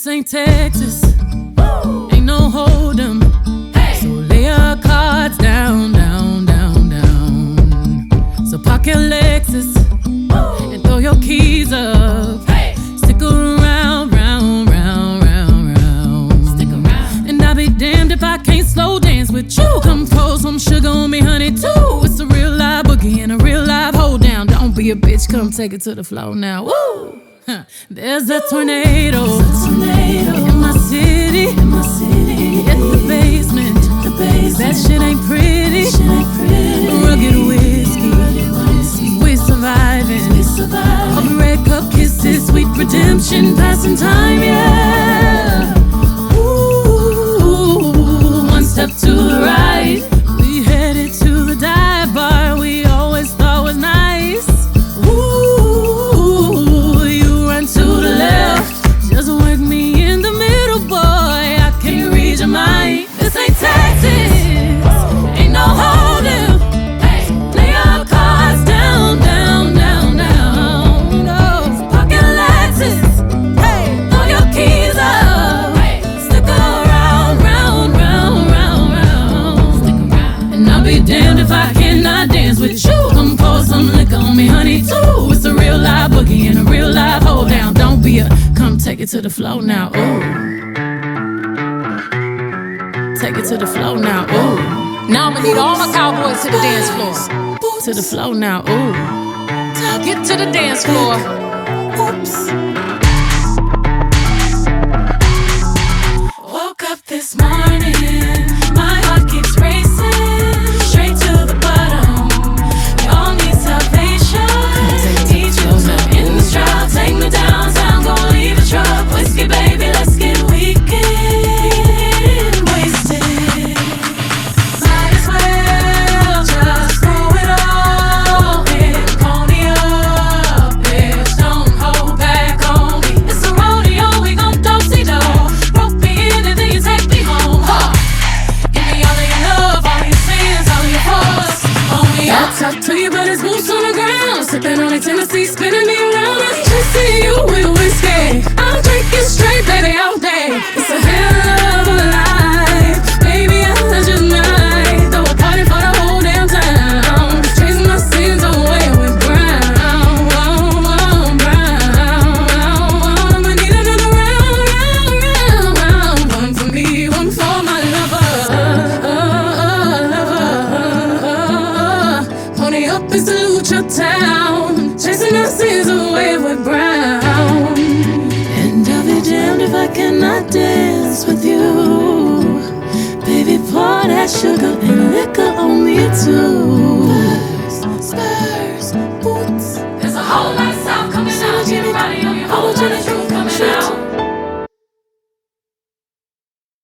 This ain't Texas, ain't no hold'em. So lay your cards down, down, down, down. So park your Lexus and throw your keys up. Stick around, round, round, round, round. Stick around. And I'll be damned if I can't slow dance with you. Come pour some sugar on me, honey, too. It's a real live boogie and a real live hold down. Don't be a bitch, come take it to the floor now. Woo! There's a tornado in my city, at the basement. That shit ain't pretty. Rugged whiskey, we surviving. All the red cup kisses, sweet redemption, passing time, yeah. Ooh, one step to the right, we headed to the dive bar we always thought was nice. To the left, just work me in the middle, boy. I can't read your mind. This ain't Texas, ain't no hold'em. Lay your cards down, down, down, down. No, pocket Lexus, throw your keys up. Stick around, round, round, round, round. And I'll be damned if I cannot dance with you. Come pour some liquor on me, honey, too. It's a real live boogie and a real live hold down. Don't be a, come take it to the floor now, ooh. Take it to the floor now, ooh. Now I'ma need all my cowboys to the dance floor. To the floor now, ooh. Get to the dance floor. Oops. Woke up this morning, my heart keeps racing, straight to the bottom. We all need salvation. Teach you to in the stride, take me downtown, gon' leave a truck. Whiskey, baby, let's get weekend wasted. Might as well just throw it all in, pony up, bitch, don't hold back on me. It's a rodeo, we gon' do-si-do. Rope me in and then you take me home, huh? Give me all of your love, all your sins, all your faults. Pony up. I'll talk to you, but it's boots on the ground. Sipping on a Tennessee, spinning me around. Let's just see you with whiskey. I'm drinking straight, baby, all day. It's a hell of a life, baby, I just might throw a party for the whole damn town. Just chasing my sins away with brown, brown. I need another round. One for me, one for my lover. Pony up and salute your town, chasing our sins away with brown. And I'll be damned if I cannot dance with you. Baby, pour that sugar and liquor on me too.